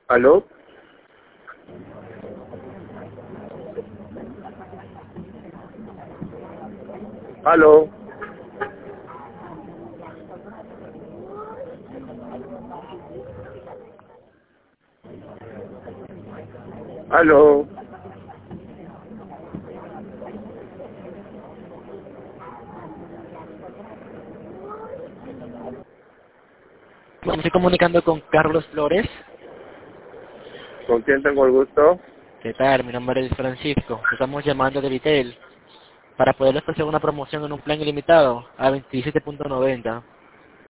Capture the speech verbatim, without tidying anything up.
¿Aló? ¿Aló? ¿Aló? Me estoy comunicando con Carlos Flores. ¿Con quién tengo el gusto? ¿Qué tal? Mi nombre es Francisco. Estamos llamando de Vitel para poder ofrecer una promoción en un plan ilimitado a veintisiete punto noventa.